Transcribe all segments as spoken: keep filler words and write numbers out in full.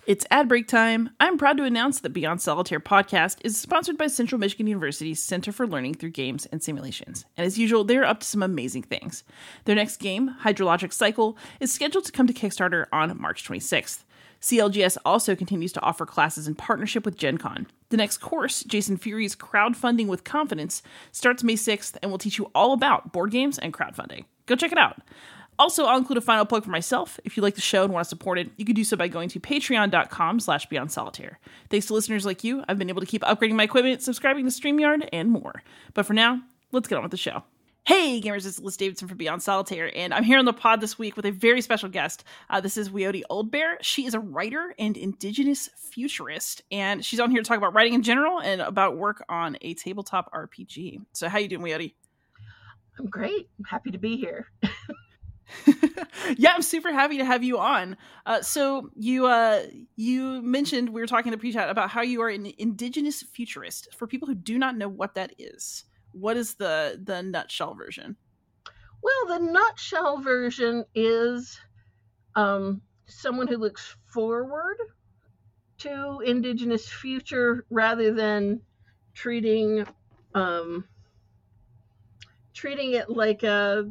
It's ad break time. I'm proud to announce that Beyond Solitaire podcast is sponsored by Central Michigan University's Center for Learning Through Games and Simulations. And as usual, they're up to some amazing things. Their next game, Hydrologic Cycle, is scheduled to come to Kickstarter on March twenty-sixth. C L G S also continues to offer classes in partnership with Gen Con. The next course, Jason Fury's Crowdfunding with Confidence, starts May sixth and will teach you all about board games and crowdfunding. Go check it out. Also, I'll include a final plug for myself. If you like the show and want to support it, you can do so by going to patreon.com slash beyond solitaire. Thanks to listeners like you, I've been able to keep upgrading my equipment, subscribing to StreamYard, and more. But for now, let's get on with the show. Hey, gamers, it's Liz Davidson from Beyond Solitaire, and I'm here on the pod this week with a very special guest. Uh, this is Weyoti Oldbear. She is a writer and indigenous futurist, and she's on here to talk about writing in general and about work on a tabletop R P G. So how you doing, Weyoti? I'm great. I'm happy to be here. Yeah, I'm super happy to have you on. Uh, so you uh, you mentioned, we were talking to pre-chat about how you are an indigenous futurist. For people who do not know what that is, what is the the nutshell version? Well, the nutshell version is um, someone who looks forward to indigenous future rather than treating um, treating it like a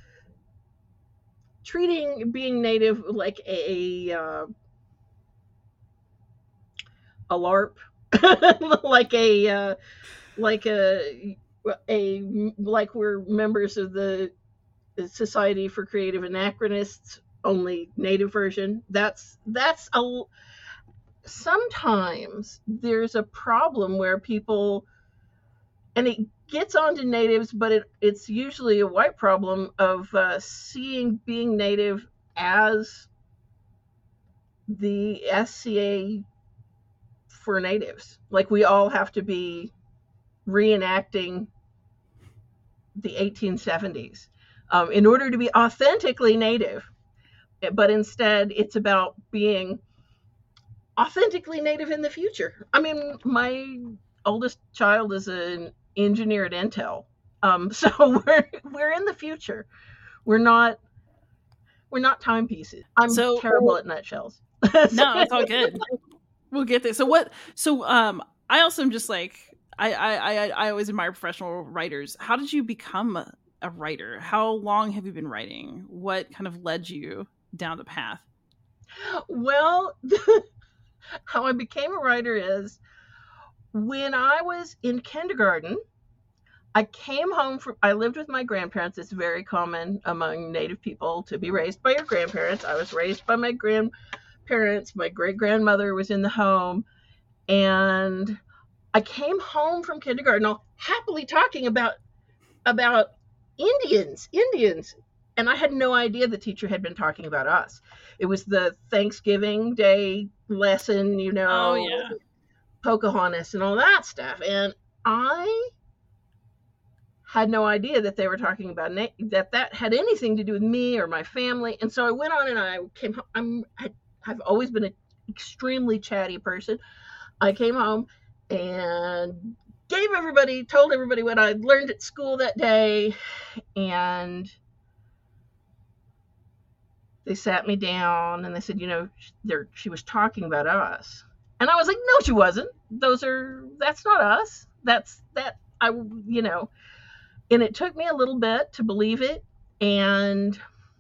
treating being native like a uh, a LARP, like a uh, like a a like we're members of the Society for Creative Anachronists, only native version. That's that's a sometimes there's a problem where people, and it gets onto natives, but it, it's usually a white problem of uh, seeing being native as the S C A for natives. Like we all have to be reenacting the eighteen seventies um, in order to be authentically native. But instead, it's about being authentically native in the future. I mean, my oldest child is an engineer at Intel, um, so we're we're in the future. We're not we're not timepieces. I'm so terrible at nutshells. No, it's all good. We'll get there. So what? So um, I also am just like I I I, I always admire professional writers. How did you become a, a writer? How long have you been writing? What kind of led you down the path? Well, how I became a writer is when I was in kindergarten. I came home from, I lived with my grandparents. It's very common among Native people to be raised by your grandparents. I was raised by my grandparents. My great-grandmother was in the home. And I came home from kindergarten all happily talking about, about Indians, Indians. And I had no idea the teacher had been talking about us. It was the Thanksgiving Day lesson, you know, oh, yeah. Pocahontas and all that stuff. And I had no idea that they were talking about na- that that had anything to do with me or my family. And so I went on and I came home. I'm, I, I've always been an extremely chatty person. I came home and gave everybody, told everybody what I learned at school that day. And they sat me down and they said, you know, there she was talking about us. And I was like, no, she wasn't. Those are, that's not us. That's that, I, you know, and it took me a little bit to believe it. And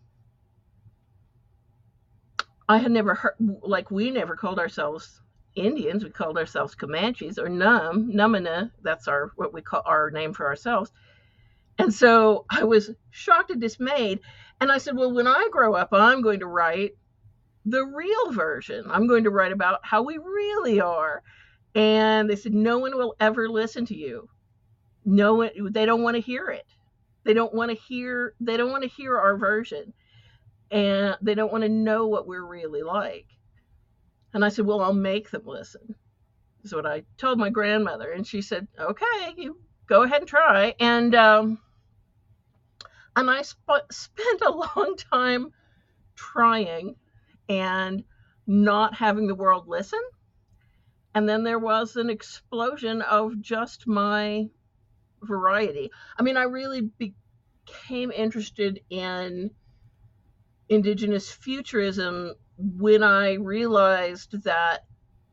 I had never heard, like we never called ourselves Indians. We called ourselves Comanches or Num, Numina. That's our, what we call our name for ourselves. And so I was shocked and dismayed. And I said, well, when I grow up, I'm going to write the real version. I'm going to write about how we really are. And they said, no one will ever listen to you. No one, they don't want to hear it. They don't want to hear, they don't want to hear our version. And they don't want to know what we're really like. And I said, well, I'll make them listen. That's what I told my grandmother. And she said, okay, you go ahead and try. And, um, and I sp- spent a long time trying and not having the world listen. And then there was an explosion of just my variety. I mean, I really became interested in indigenous futurism when I realized that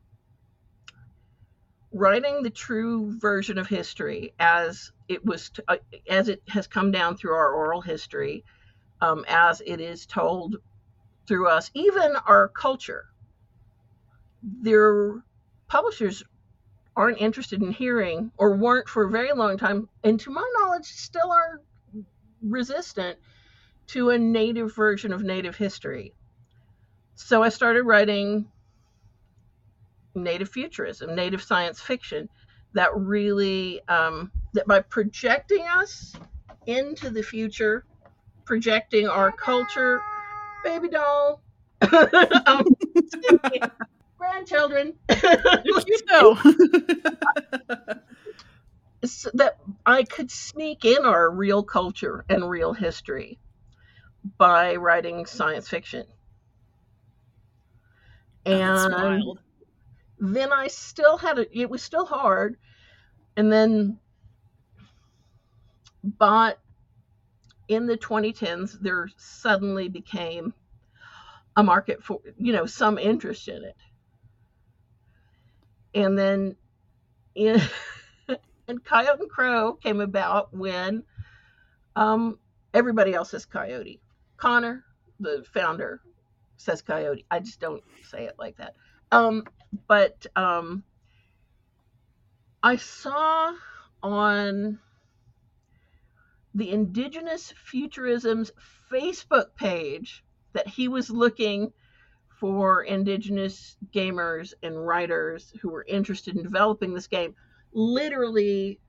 writing the true version of history as it was, t- uh, as it has come down through our oral history, um, as it is told through us, even our culture, their publishers aren't interested in hearing, or weren't for a very long time, and to my knowledge still are resistant to, a native version of native history. So I started writing native futurism, native science fiction, that really, um, that by projecting us into the future, projecting our culture, baby doll, um, grandchildren, You know. so that I could sneak in our real culture and real history by writing science fiction. Oh, that's And wild. then I still had it, it was still hard. And then, but in the twenty tens, there suddenly became a market for, you know, some interest in it. And then, in, and Coyote and Crow came about when um, everybody else says Coyote. Connor, the founder, says Coyote. I just don't say it like that. Um, but um, I saw on the Indigenous Futurism's Facebook page that he was looking for Indigenous gamers and writers who were interested in developing this game, literally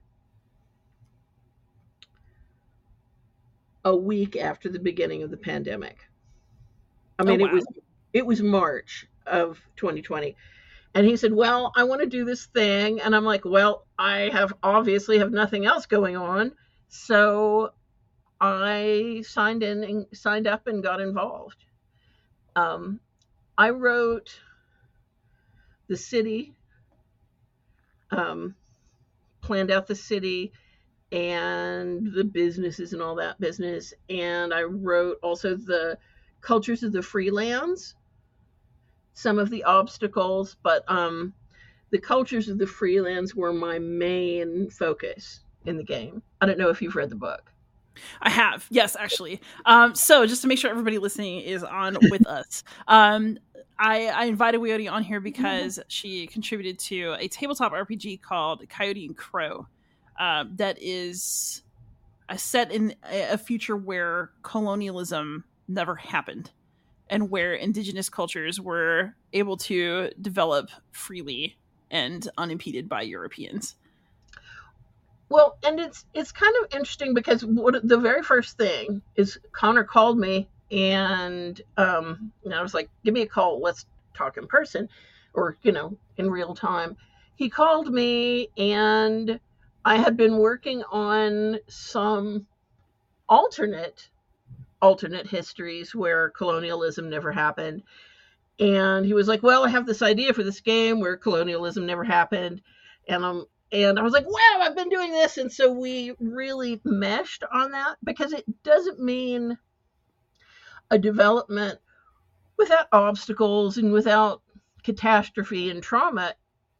a week after the beginning of the pandemic. I mean, Oh, wow. it was it was March of twenty twenty. And he said, well, I want to do this thing. And I'm like, well, I have obviously have nothing else going on. So I signed in and signed up and got involved. Um, I wrote the city, um, planned out the city and the businesses and all that business. And I wrote also the cultures of the freelands, some of the obstacles, but um, the cultures of the freelands were my main focus in the game. I don't know if you've read the book. I have, yes, actually. Um, so just to make sure everybody listening is on with us, um, I, I invited Coyote on here because she contributed to a tabletop R P G called Coyote and Crow, uh, that is a set in a future where colonialism never happened, and where indigenous cultures were able to develop freely and unimpeded by Europeans. Well, and it's it's kind of interesting because what, the very first thing is Connor called me and um, and I was like, give me a call, let's talk in person, or you know, in real time. He called me and I had been working on some alternate alternate histories where colonialism never happened. And he was like, well, I have this idea for this game where colonialism never happened. And I'm and I was like, wow, I've been doing this. And so we really meshed on that, because it doesn't mean a development without obstacles and without catastrophe and trauma.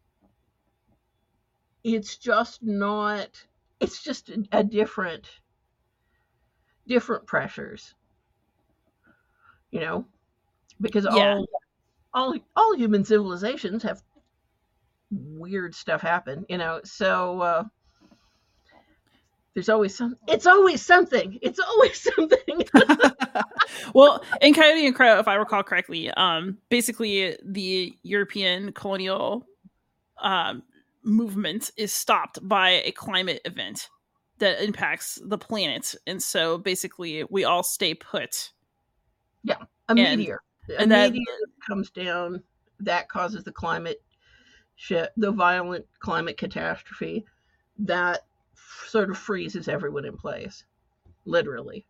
It's just not, it's just a, a different, different pressures, you know, because Yeah. all, all, all human civilizations have weird stuff happen, you know, so uh there's always some it's always something it's always something. Well, in Coyote and Crow, if I recall correctly, um basically the European colonial um movement is stopped by a climate event that impacts the planet, and so basically we all stay put. Yeah, a and, meteor a and that meteor comes down, that causes the climate shit, the violent climate catastrophe that f- sort of freezes everyone in place, literally.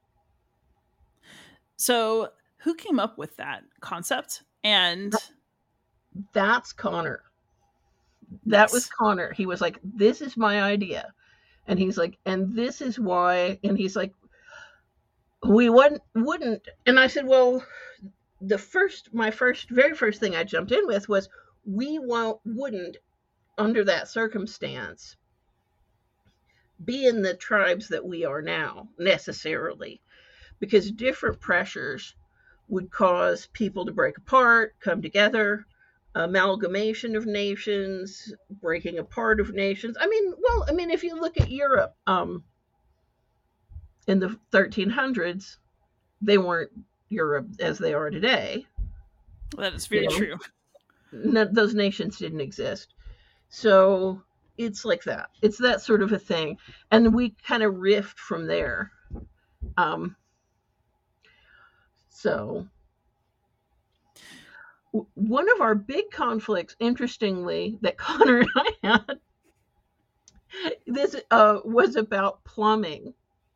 So who came up with that concept? And That's Connor. That Nice. was Connor. He was like, this is my idea. And he's like, and this is why. And he's like, we wouldn't, wouldn't. And I said, well, the first, my first, very first thing I jumped in with was we won't, wouldn't, under that circumstance, be in the tribes that we are now necessarily, because different pressures would cause people to break apart, come together, amalgamation of nations, breaking apart of nations. I mean, well, I mean, if you look at Europe um, in the thirteen hundreds, they weren't Europe as they are today. That is very you know? true. No, those nations didn't exist. So it's like that. It's that sort of a thing. And we kind of riffed from there. Um, so w- one of our big conflicts, interestingly, that Connor and I had, this uh, was about plumbing.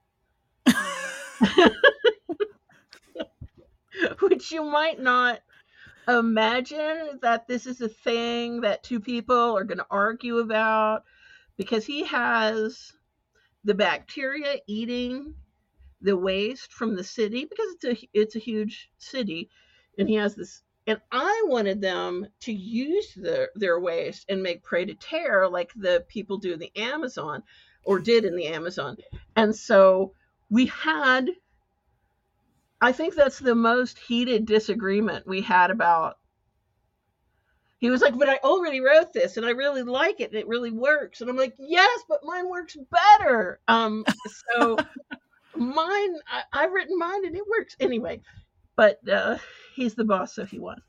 Which you might not imagine that this is a thing that two people are going to argue about, because he has the bacteria eating the waste from the city, because it's a it's a huge city, and he has this, and I wanted them to use the, their waste and make pray to tear like the people do in the Amazon, or did in the Amazon. And so we had, I think that's the most heated disagreement we had about. He was like, but I already wrote this and I really like it and it really works. And I'm like, yes, but mine works better. Um, so mine, I, I've written mine and it works anyway. But uh, he's the boss, so he won.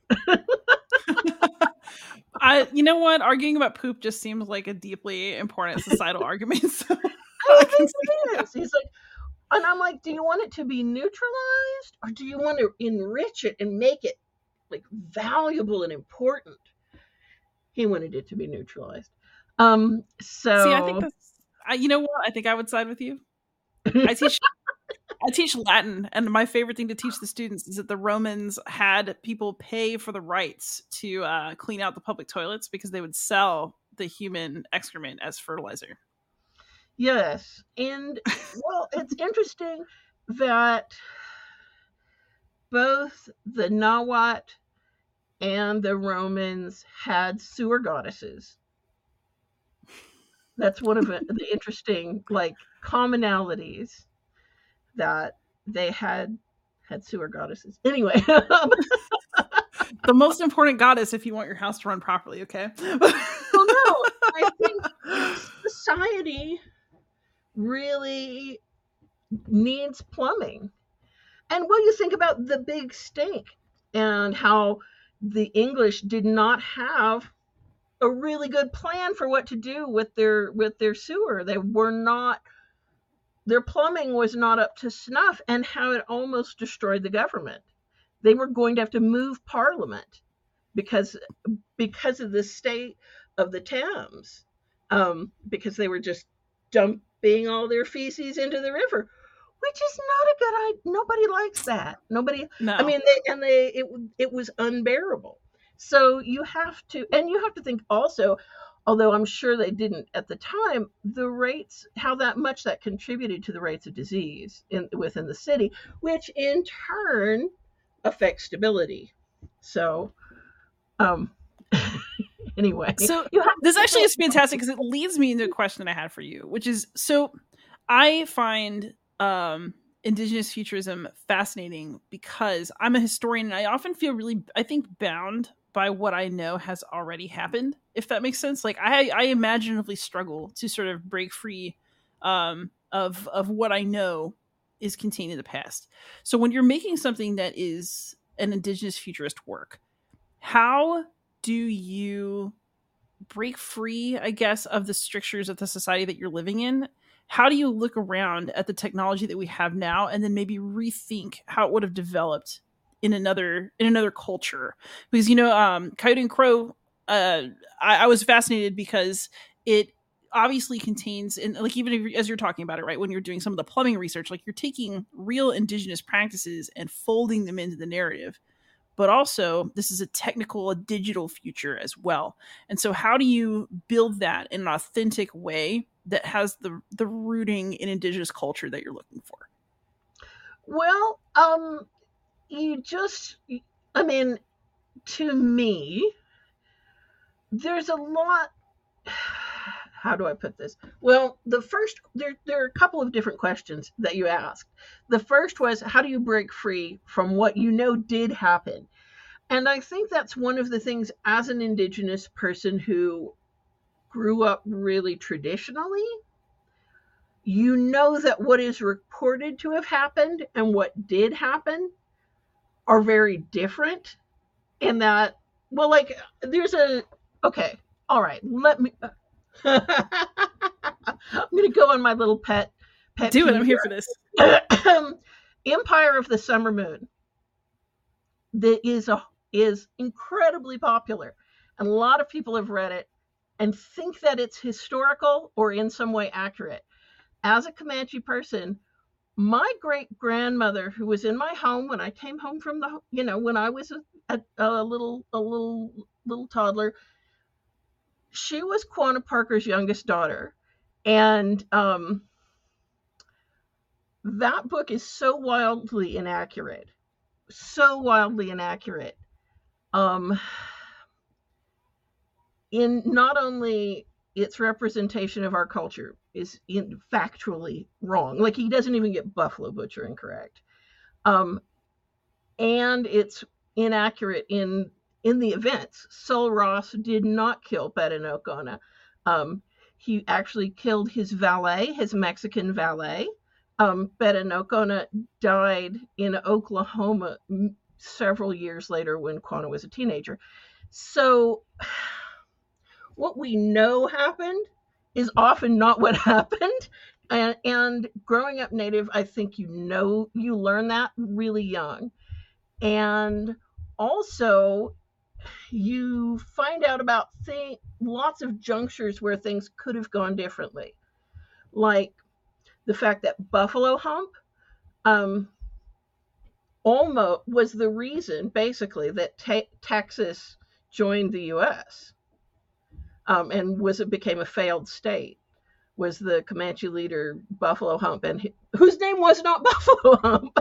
I, you know what? Arguing about poop just seems like a deeply important societal argument. So I think it is. He's like, and I'm like, do you want it to be neutralized, or do you want to enrich it and make it like valuable and important? He wanted it to be neutralized. Um, so see, I think that's, I, you know what? I think I would side with you. I teach, I teach Latin, and my favorite thing to teach the students is that the Romans had people pay for the rights to uh, clean out the public toilets because they would sell the human excrement as fertilizer. Yes, and well, it's interesting that both the Nahuatl and the Romans had sewer goddesses. That's one of the interesting, like, commonalities, that they had had sewer goddesses. Anyway, the most important goddess if you want your house to run properly. Okay. Well, no, I think society really needs plumbing. And when you think about the Big Stink and how the English did not have a really good plan for what to do with their with their sewer. They were not, their plumbing was not up to snuff, and how it almost destroyed the government. They were going to have to move Parliament because because of the state of the Thames, um, because they were just dumping all their feces into the river, which is not a good idea. Nobody likes that. Nobody. No. I mean, they and they it it was unbearable. So you have to, and you have to think also, although I'm sure they didn't at the time, the rates, how that much that contributed to the rates of disease in within the city, which in turn affects stability. So, um, anyway. So this actually is fantastic because it leads me into a question I had for you, which is, so I find um, Indigenous futurism fascinating because I'm a historian and I often feel really, I think, bound by what I know has already happened, if that makes sense. Like I, I imaginatively struggle to sort of break free um, of of what I know is contained in the past. So when you're making something that is an Indigenous futurist work, how do you break free, I guess, of the strictures of the society that you're living in? How do you look around at the technology that we have now and then maybe rethink how it would have developed in another in another culture? Because, you know, um, Coyote and Crow, uh, I, I was fascinated because it obviously contains, and like even if, as you're talking about it, right, when you're doing some of the plumbing research, like you're taking real Indigenous practices and folding them into the narrative. But also, this is a technical, a digital future as well. And so how do you build that in an authentic way that has the the rooting in Indigenous culture that you're looking for? Well, um, you just, I mean, to me, there's a lot. How do I put this? Well, the first, there, there are a couple of different questions that you asked. The first was, how do you break free from what you know did happen? And I think that's one of the things as an Indigenous person who grew up really traditionally, you know that what is reported to have happened and what did happen are very different. And that, well, like, there's a, okay, all right, let me, I'm going to go on my little pet, pet Do it, I'm here here. for this. Empire of the Summer Moon that is a is incredibly popular, and a lot of people have read it and think that it's historical or in some way accurate. As a Comanche person, my great grandmother, who was in my home when I came home from the, you know, when I was a, a, a little a little little toddler, she was Quanah Parker's youngest daughter, and um, that book is so wildly inaccurate, so wildly inaccurate. Um, in not only its representation of our culture is in, factually wrong, like he doesn't even get buffalo butchering correct, um, and it's inaccurate in in the events. Sul Ross did not kill Betanocona. Um, he actually killed his valet, his Mexican valet. Um, Betanocona died in Oklahoma several years later when Quanah was a teenager. So what we know happened is often not what happened. And, and growing up Native, I think you know, you learn that really young. And also, you find out about thing, lots of junctures where things could have gone differently. Like the fact that Buffalo Hump um, almost was the reason, basically, that te- Texas joined the U S um, and was it became a failed state. Was the Comanche leader Buffalo Hump, and he, whose name was not Buffalo Hump,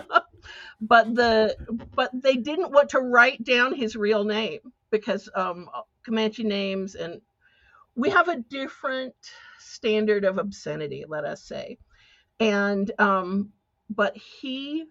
but the but they didn't want to write down his real name because um, Comanche names, and we have a different standard of obscenity, let us say, and um, but he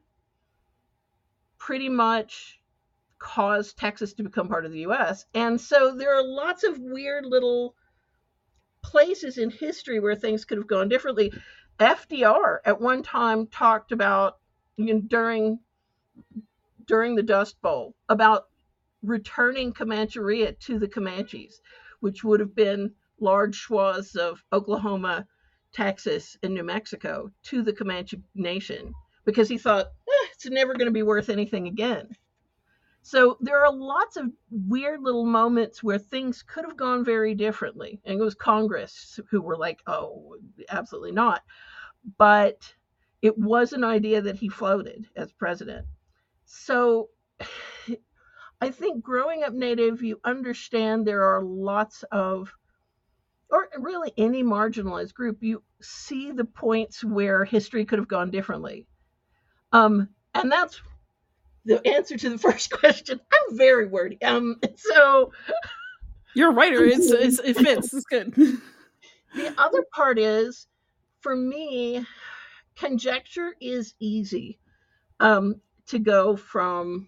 pretty much caused Texas to become part of the U S, and so there are lots of weird little places in history where things could have gone differently. F D R at one time talked about, you know, during during the Dust Bowl about returning Comancheria to the Comanches, which would have been large swaths of Oklahoma, Texas, and New Mexico to the Comanche Nation, because he thought eh, it's never going to be worth anything again. So there are lots of weird little moments where things could have gone very differently. And it was Congress who were like, oh, absolutely not. But it was an idea that he floated as president. So I think growing up Native, you understand there are lots of, or really any marginalized group, you see the points where history could have gone differently. Um, and that's the answer to the first question. I'm very wordy. Um, so you're a writer. It's, it's it fits. It's good. The other part is, for me, conjecture is easy. Um, to go from,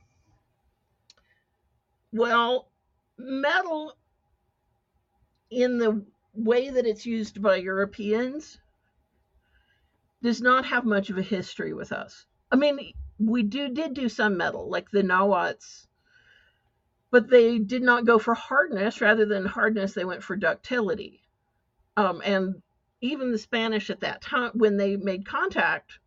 well, metal in the way that it's used by Europeans does not have much of a history with us. I mean, we do did do some metal, like the Nahuatls, but they did not go for hardness. Rather than hardness, they went for ductility. Um, and even the Spanish at that time, when they made contact,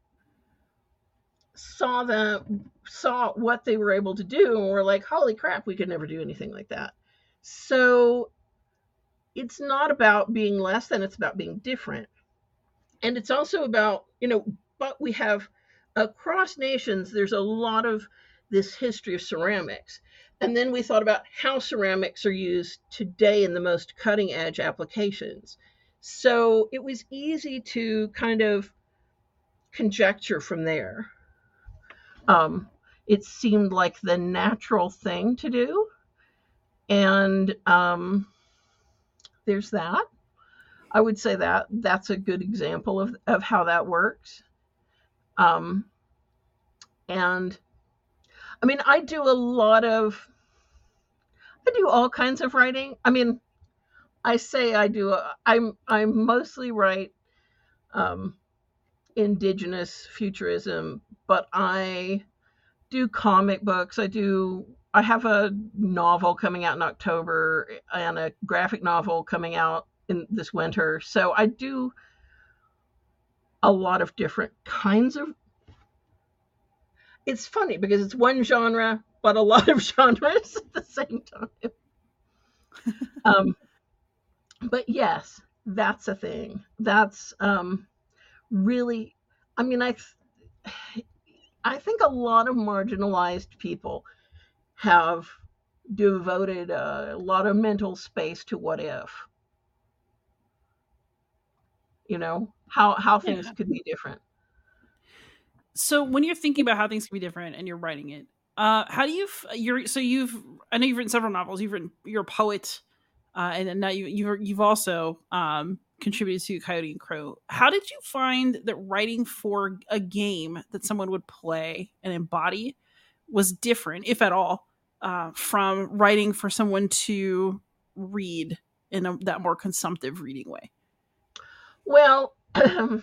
saw them, saw what they were able to do, and were like, holy crap, we could never do anything like that. So it's not about being less than, it's about being different. And it's also about, you know, but we have, across nations, there's a lot of this history of ceramics. And then we thought about how ceramics are used today in the most cutting edge applications. So it was easy to kind of conjecture from there. Um, it seemed like the natural thing to do. And um, there's that. I would say that that's a good example of, of how that works. Um, and I mean, I do a lot of, I do all kinds of writing. I mean, I say I do, a, I'm, I mostly write um, indigenous futurism, but I do comic books. I do, I have a novel coming out in October and a graphic novel coming out in this winter. So I do a lot of different kinds of, it's funny because it's one genre, but a lot of genres at the same time. um, but yes, that's a thing. That's um, really, I mean, I, I think a lot of marginalized people have devoted a lot of mental space to what if, you know, how, how things yeah. could be different. So when you're thinking about how things can be different and you're writing it, uh, how do you, you're, so you've, I know you've written several novels, you've written, you're a poet, uh, and now you, you've, you've also um, contributed to Coyote and Crow. How did you find that writing for a game that someone would play and embody was different, if at all, uh, from writing for someone to read in a, that more consumptive reading way? Well, um,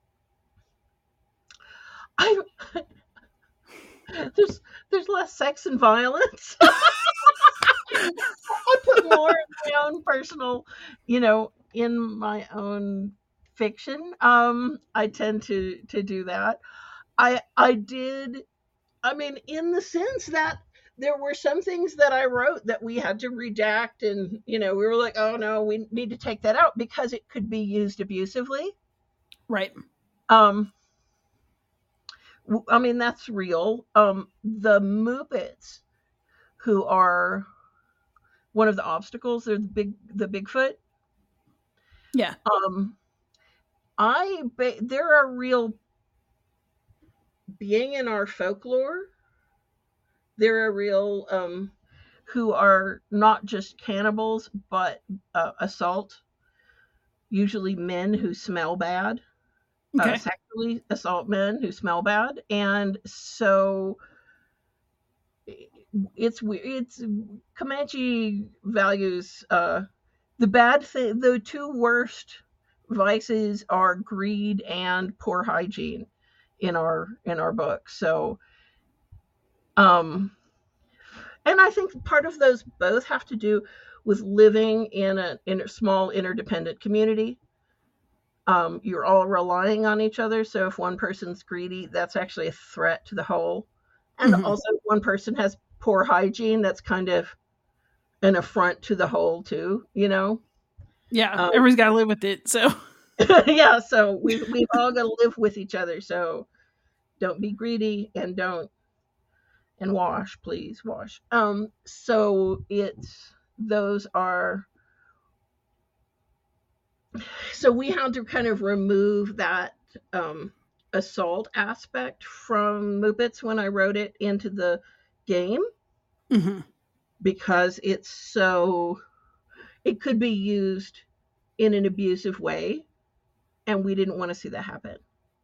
I there's there's less sex and violence. I put more of my own personal, you know, in my own fiction. Um, I tend to to do that. I I did. I mean, in the sense that there were some things that I wrote that we had to redact, and you know, we were like, oh no, we need to take that out because it could be used abusively. Right. Um. I mean, that's real. Um, the Muppets, who are one of the obstacles, they're the big, the Bigfoot. Yeah. Um, I they're a real being in our folklore. They're a real um, who are not just cannibals, but uh, assault. Usually, men who smell bad. Okay. Uh, sexually assault men who smell bad, and so it's it's Comanche values uh, the bad thing. The two worst vices are greed and poor hygiene in our in our book. So, um, and I think part of those both have to do with living in a in a small interdependent community. Um, you're all relying on each other. So if one person's greedy, that's actually a threat to the whole. And mm-hmm. also, if one person has poor hygiene, that's kind of an affront to the whole, too, you know? Yeah, um, everybody's got to live with it. So, yeah, so we've, we've all got to live with each other. So don't be greedy and don't, and wash, please, wash. Um, so it's, those are, so we had to kind of remove that um, assault aspect from Muppets when I wrote it into the game, mm-hmm. because it's so, it could be used in an abusive way, and we didn't want to see that happen.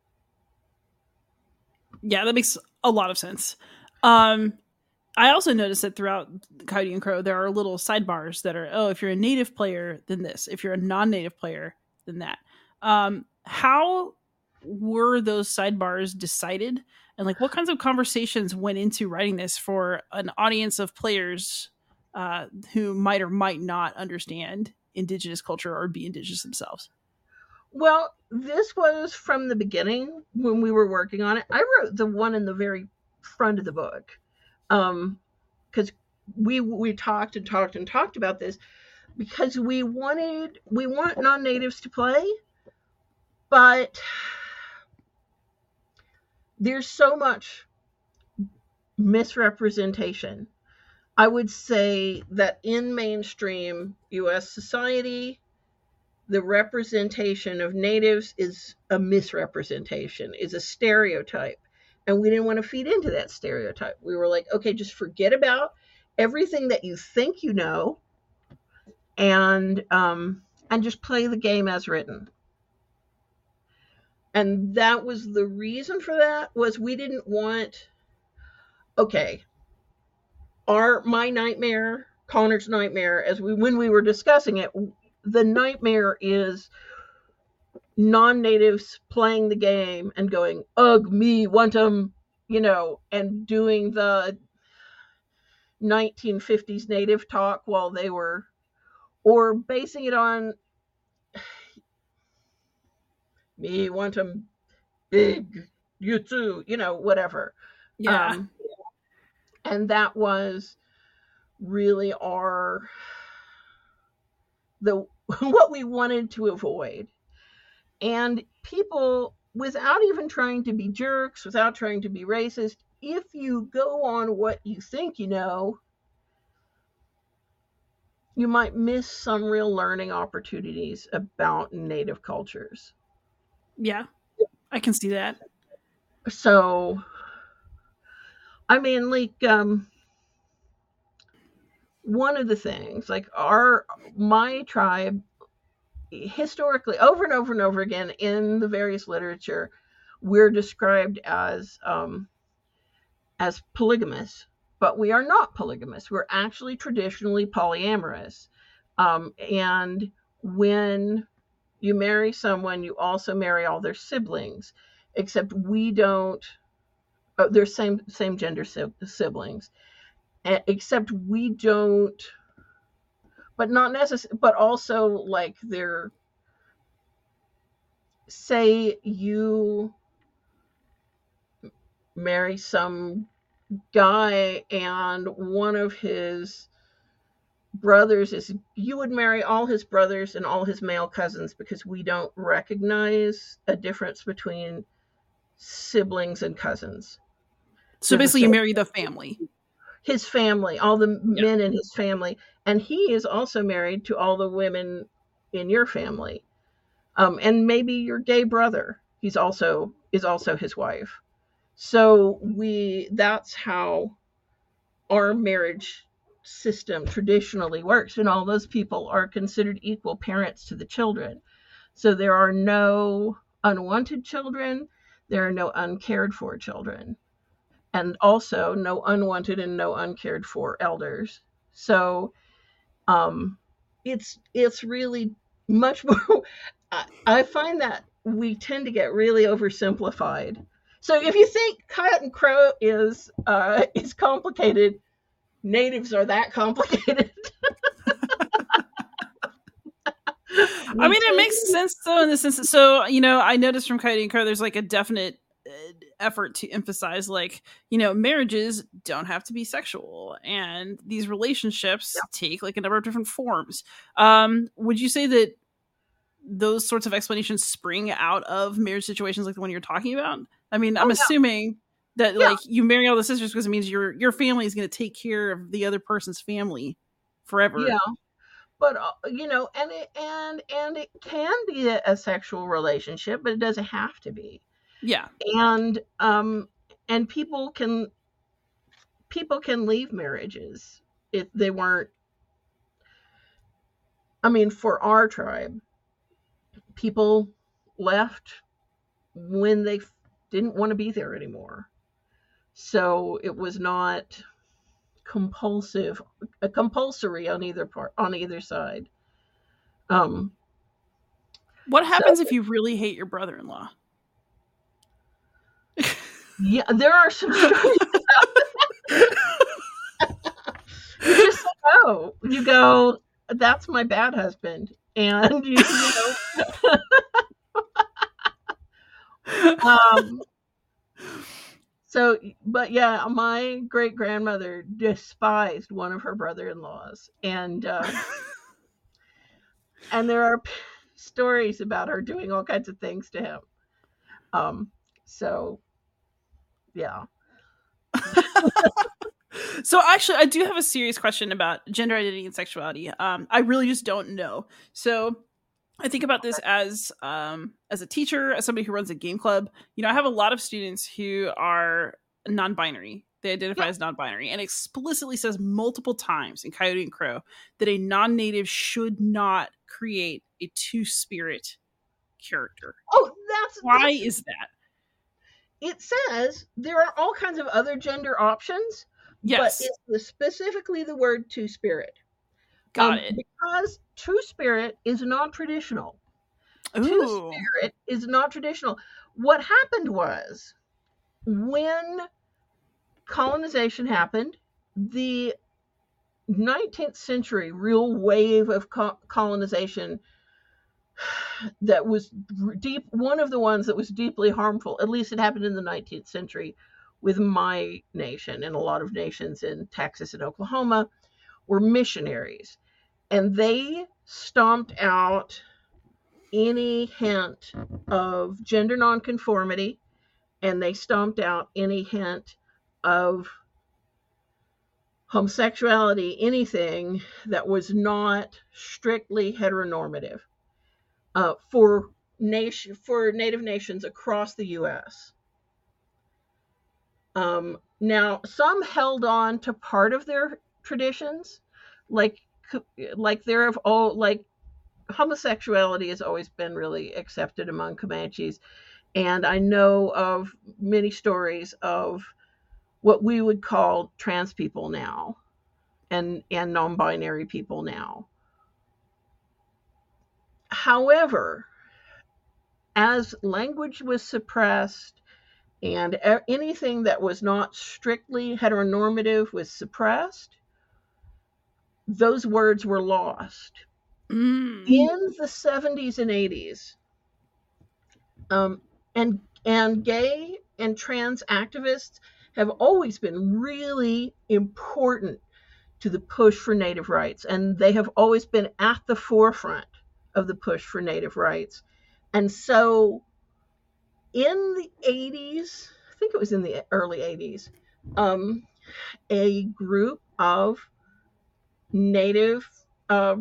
Yeah, that makes a lot of sense. Um, I also noticed that throughout Coyote and Crow, there are little sidebars that are, oh, if you're a native player, then this. If you're a non-native player, then that. Um, how were those sidebars decided? And like, what kinds of conversations went into writing this for an audience of players uh, who might or might not understand Indigenous culture or be Indigenous themselves? Well, this was from the beginning when we were working on it. I wrote the one in the very front of the book. Um, because we we talked and talked and talked about this because we wanted we want non-natives to play, but there's so much misrepresentation. I would say that in mainstream U S society, the representation of natives is a misrepresentation, is a stereotype. And we didn't want to feed into that stereotype. We were like, okay, just forget about everything that you think you know, and um, and just play the game as written. And that was the reason for that, was we didn't want, okay, our my nightmare, Connor's nightmare, as we when we were discussing it, the nightmare is non-natives playing the game and going, ugh, me, want 'em, you know, and doing the nineteen fifties native talk while they were, or basing it on me, want 'em big, you too, you know, whatever. Yeah. Um, and that was really our, the, what we wanted to avoid. And people, without even trying to be jerks, without trying to be racist, if you go on what you think you know, you might miss some real learning opportunities about native cultures. Yeah, I can see that. So, I mean, like, um, one of the things, like, our, my tribe, historically, over and over and over again in the various literature, we're described as um, as polygamous, but we are not polygamous. We're actually traditionally polyamorous. Um, and when you marry someone, you also marry all their siblings, except we don't. Oh, they're same same gender siblings, except we don't. But not necessarily. But also, like, they're, say you marry some guy and one of his brothers is, you would marry all his brothers and all his male cousins, because we don't recognize a difference between siblings and cousins. So basically you marry the family. His family, all the men in his family. And he is also married to all the women in your family. Um, and maybe your gay brother, he's also, is also his wife. So we, that's how our marriage system traditionally works. And all those people are considered equal parents to the children. So there are no unwanted children. There are no uncared for children. And also no unwanted and no uncared for elders. So um, it's, it's really much more, I, I find that we tend to get really oversimplified. So if you think Coyote and Crow is uh, is complicated, natives are that complicated. I mean, it makes sense though, in the sense that, so, you know, I noticed from Coyote and Crow, there's like a definite uh, effort to emphasize, like, you know, marriages don't have to be sexual, and these relationships yeah. take like a number of different forms. Um, would you say that those sorts of explanations spring out of marriage situations like the one you're talking about? I mean, I'm oh, yeah. assuming that yeah. like you marry all the sisters because it means your your family is going to take care of the other person's family forever. Yeah, but uh, you know, and it and and it can be a, a sexual relationship, but it doesn't have to be. Yeah, and um, and people can people can leave marriages if they weren't. I mean, for our tribe, people left when they didn't want to be there anymore. So it was not compulsive, a compulsory on either part, on either side. Um, what happens so, if you really hate your brother-in-law? Yeah, there are some stories about you just go, you go, that's my bad husband. And you, you know, um, so, but yeah, my great grandmother despised one of her brother-in-laws, and uh, and there are p- stories about her doing all kinds of things to him. Um, so, yeah. So actually, I do have a serious question about gender identity and sexuality. Um, I really just don't know. So I think about this as um, as a teacher, as somebody who runs a game club. You know, I have a lot of students who are non-binary. They identify Yeah. as non-binary, and explicitly says multiple times in Coyote and Crow that a non-native should not create a two-spirit character. Oh, that's Why that's, is that? it says there are all kinds of other gender options, Yes, but it's the, specifically the word two spirit. got um, it. Because two spirit is non-traditional. Two Ooh, spirit is not traditional. What happened was when colonization happened, the nineteenth century real wave of co- colonization that was deep, one of the ones that was deeply harmful, at least it happened in the nineteenth century with my nation and a lot of nations in Texas and Oklahoma, were missionaries. And they stomped out any hint of gender nonconformity, and they stomped out any hint of homosexuality, anything that was not strictly heteronormative uh, for nation for Native nations across the U S. Um, now, some held on to part of their traditions, like like there have all like homosexuality has always been really accepted among Comanches, and I know of many stories of what we would call trans people now, and and non-binary people now. However, as language was suppressed and anything that was not strictly heteronormative was suppressed, those words were lost. mm. In the seventies and eighties, um, and and gay and trans activists have always been really important to the push for Native rights, and they have always been at the forefront of the push for Native rights. And so in the eighties, I think it was in the early eighties, um, a group of Native uh,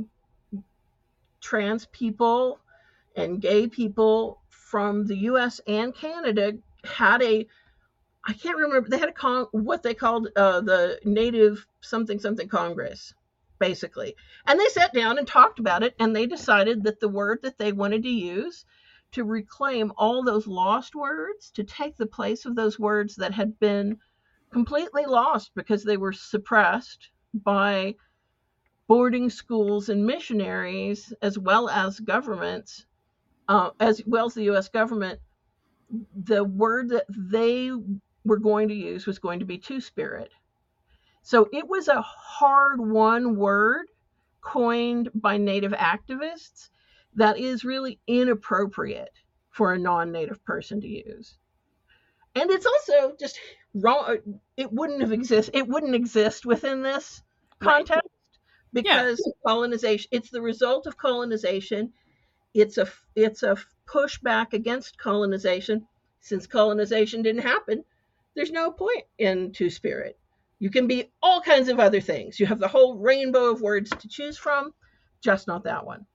trans people and gay people from the U S and Canada had a, I can't remember, they had a con, what they called uh, the Native something something Congress, basically. And they sat down and talked about it, and they decided that the word that they wanted to use to reclaim all those lost words, to take the place of those words that had been completely lost because they were suppressed by boarding schools and missionaries, as well as governments, uh, as well as the U S government, the word that they were going to use was going to be two-spirit. So it was a hard-won word coined by Native activists that is really inappropriate for a non-Native person to use. And it's also just wrong. It wouldn't have exist. It wouldn't exist within this context, right? Because yeah. colonization. It's the result of colonization. It's a it's a pushback against colonization. Since colonization didn't happen, there's no point in two-spirit. You can be all kinds of other things. You have the whole rainbow of words to choose from, just not that one.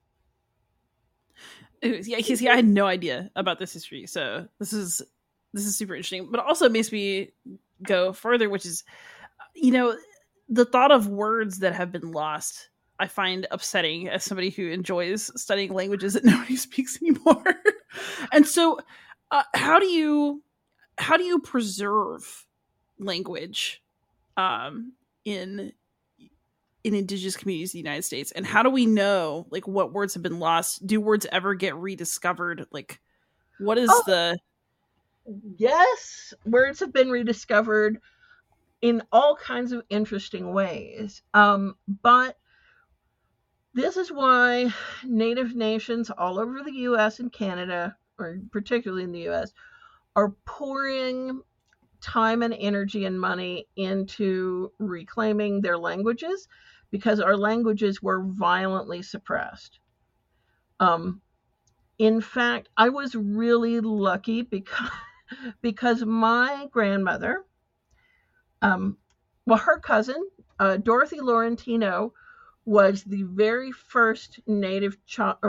Yeah, because I had no idea about this history, so this is this is super interesting. But also makes me go further, which is, you know, the thought of words that have been lost, I find upsetting as somebody who enjoys studying languages that nobody speaks anymore. And so, uh, how do you how do you preserve language um, in in Indigenous communities in the United States? And how do we know, like, what words have been lost? Do words ever get rediscovered? Like, what is oh, the... Yes, words have been rediscovered in all kinds of interesting ways. Um, but this is why Native nations all over the U S and Canada, or particularly in the U S, are pouring time and energy and money into reclaiming their languages, because our languages were violently suppressed. Um, in fact, I was really lucky because, because my grandmother, um, well, her cousin, uh, Dorothy Laurentino, was the very first Native child, or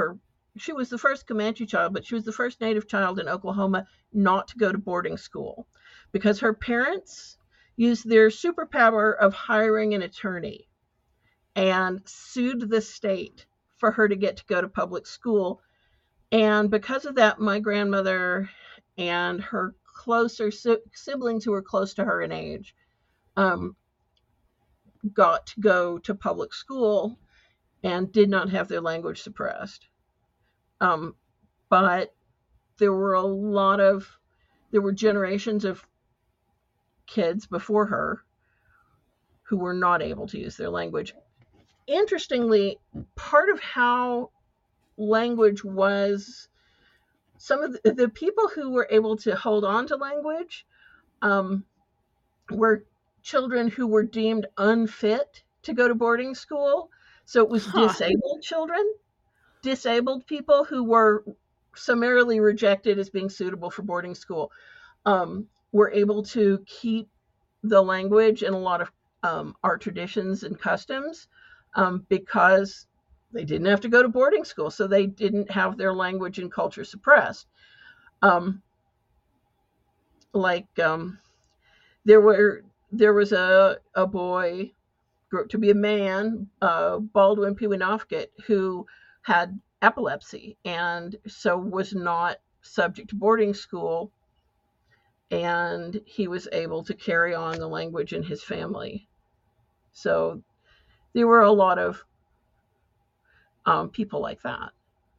she was the first Comanche child, but she was the first Native child in Oklahoma not to go to boarding school because her parents used their superpower of hiring an attorney and sued the state for her to get to go to public school. And because of that, my grandmother and her closer si- siblings who were close to her in age um, got to go to public school and did not have their language suppressed. Um, but there were a lot of, there were generations of kids before her who were not able to use their language. Interestingly, part of how language was, some of the, the people who were able to hold on to language um, were children who were deemed unfit to go to boarding school. So it was huh. disabled children, disabled people who were summarily rejected as being suitable for boarding school, um, were able to keep the language and a lot of um, our traditions and customs um, because they didn't have to go to boarding school, so they didn't have their language and culture suppressed. Um, like um, there were, there was a a boy, grew up to be a man, uh, Baldwin Pewinofkett, who had epilepsy and so was not subject to boarding school, and he was able to carry on the language in his family. So there were a lot of um, people like that.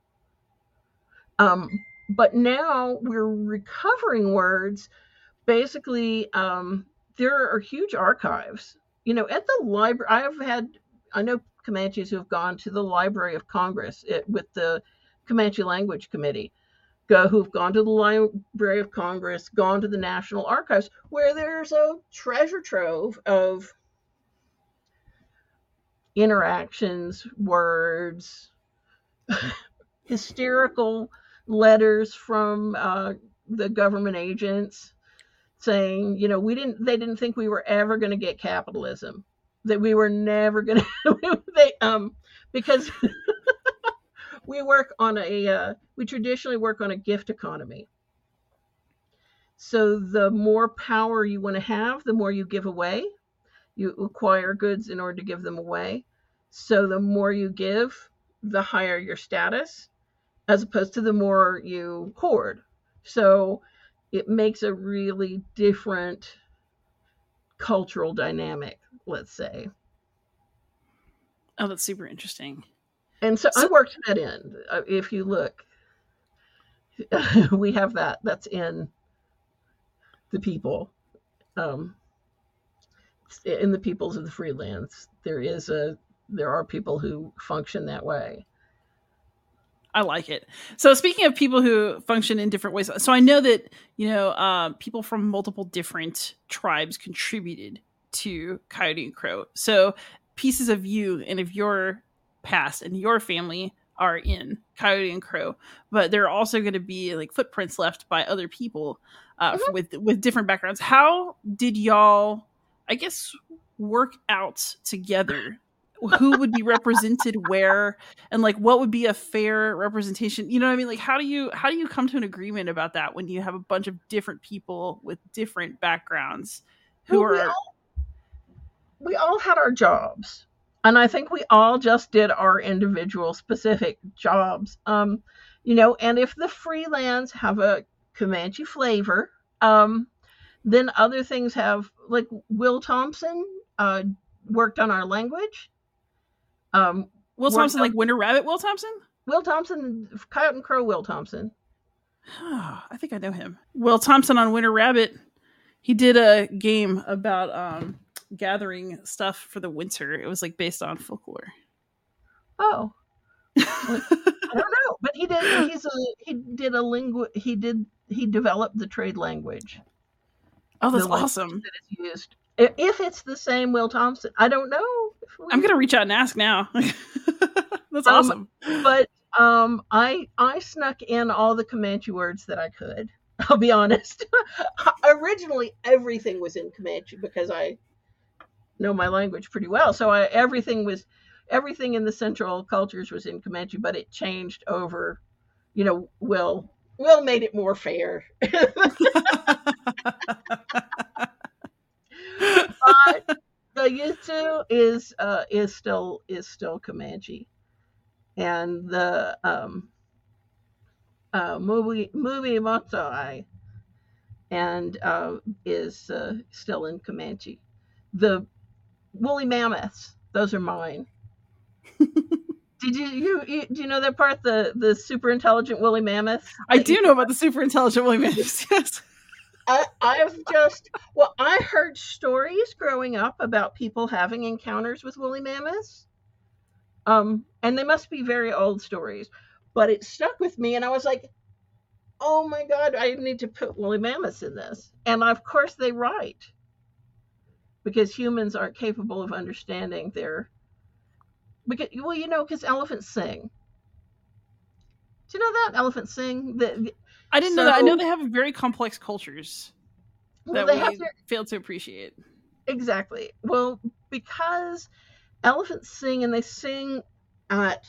Um, but now we're recovering words. Basically, um, there are huge archives. You know, at the library, I've had, I know Comanches who have gone to the Library of Congress it, with the Comanche Language Committee, go, who've gone to the Library of Congress, gone to the National Archives, where there's a treasure trove of interactions, words, hysterical letters from uh, the government agents saying, you know, we didn't, they didn't think we were ever going to get capitalism, that we were never going to, they, um, because we work on a, uh, we traditionally work on a gift economy. So the more power you want to have, the more you give away. You acquire goods in order to give them away. So the more you give, the higher your status, as opposed to the more you hoard. So it makes a really different cultural dynamic, let's say. Oh, that's super interesting. And so, so I worked that in. If you look, we have that. That's in the people. Um, in the peoples of the freelands, there is a, there are people who function that way. I like it. So speaking of people who function in different ways, so I know that, you know, uh, people from multiple different tribes contributed to Coyote and Crow. So pieces of you and of your past and your family are in Coyote and Crow, but there are also going to be like footprints left by other people uh, mm-hmm. with, with different backgrounds. How did y'all, I guess, work out together who would be represented where, and like what would be a fair representation? You know what I mean? Like how do you how do you come to an agreement about that when you have a bunch of different people with different backgrounds who well, are we all, we all had our jobs, and I think we all just did our individual specific jobs. Um, you know, and if the freelance have a Comanche flavor, um, then other things have, like Will Thompson uh, worked on our language. Um, Will Thompson, on, like Winter Rabbit Will Thompson? Will Thompson, Coyote and Crow Will Thompson. Oh, I think I know him. Will Thompson on Winter Rabbit. He did a game about um, gathering stuff for the winter. It was like based on folklore. Oh. I don't know, but he did. He's a he did a lingu. He did he developed the trade language. Oh, that's awesome. That is used. If it's the same Will Thompson, I don't know. I'm gonna reach out and ask now. That's um, awesome. But um, I I snuck in all the Comanche words that I could. I'll be honest. Originally, everything was in Comanche because I know my language pretty well. So I, everything was everything in the central cultures was in Comanche, but it changed over, you know, Will. Will made it more fair. But the Yutsu is uh, is still is still Comanche, and the um, uh, movie movie Motsai and uh, is uh, still in Comanche. The woolly mammoths, those are mine. Did you, you, you do you know that part, the the super intelligent woolly mammoths? I do you, know about the super intelligent woolly mammoths. Yes. I, I've just well, I heard stories growing up about people having encounters with woolly mammoths, um, and they must be very old stories, but it stuck with me, and I was like, "Oh my God, I need to put woolly mammoths in this." And of course, they write, because humans aren't capable of understanding their. Because well, you know, because elephants sing. Do you know that elephants sing? The, I didn't so, know that. I know they have very complex cultures well, that they we have their, fail to appreciate. Exactly. Well, because elephants sing, and they sing at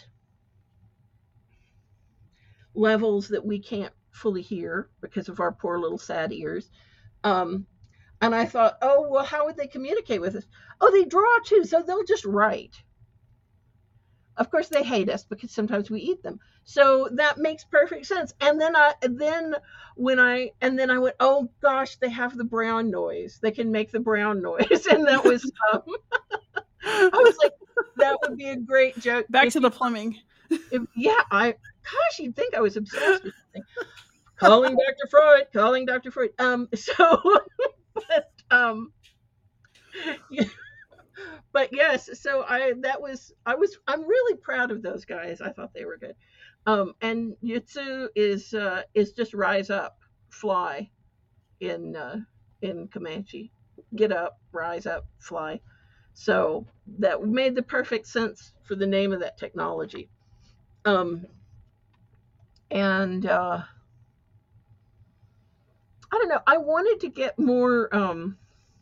levels that we can't fully hear because of our poor little sad ears. Um, and I thought, oh, well, how would they communicate with us? Oh, they draw too, so they'll just write. Of course, they hate us because sometimes we eat them. So that makes perfect sense. And then I, then when I, and then I went, oh gosh, they have the brown noise. They can make the brown noise, and that was, um, I was like, that would be a great joke. Back to the plumbing. If, yeah, I, gosh, you'd think I was obsessed with something. Calling Doctor Freud, calling Doctor Freud. Um, so, but, um, yeah. But yes, so I that was I was I'm really proud of those guys. I thought they were good. Um, and Yutsu is uh, is just rise up, fly, in uh, in Comanche. Get up, rise up, fly. So that made the perfect sense for the name of that technology. Um, and uh, I don't know. I wanted to get more. Um,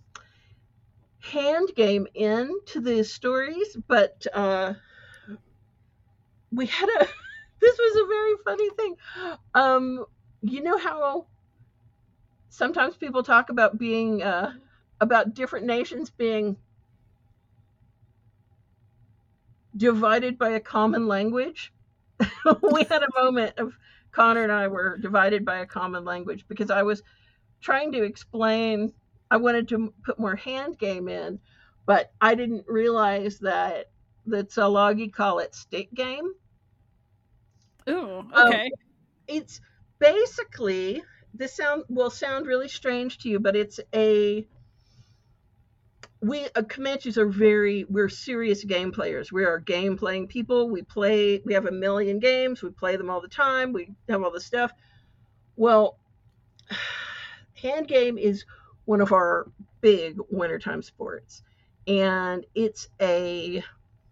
hand game into the stories, but uh, we had a, this was a very funny thing. Um, you know how sometimes people talk about being, uh, about different nations being divided by a common language? We had a moment of Connor and I were divided by a common language because I was trying to explain I wanted to put more hand game in, but I didn't realize that the Tsalagi call it stick game. Ooh, okay. Um, it's basically, this sound will sound really strange to you, but it's a, we, uh, Comanches are very, we're serious game players. We are game playing people. We play, we have a million games. We play them all the time. We have all this stuff. Well, hand game is one of our big wintertime sports, and it's a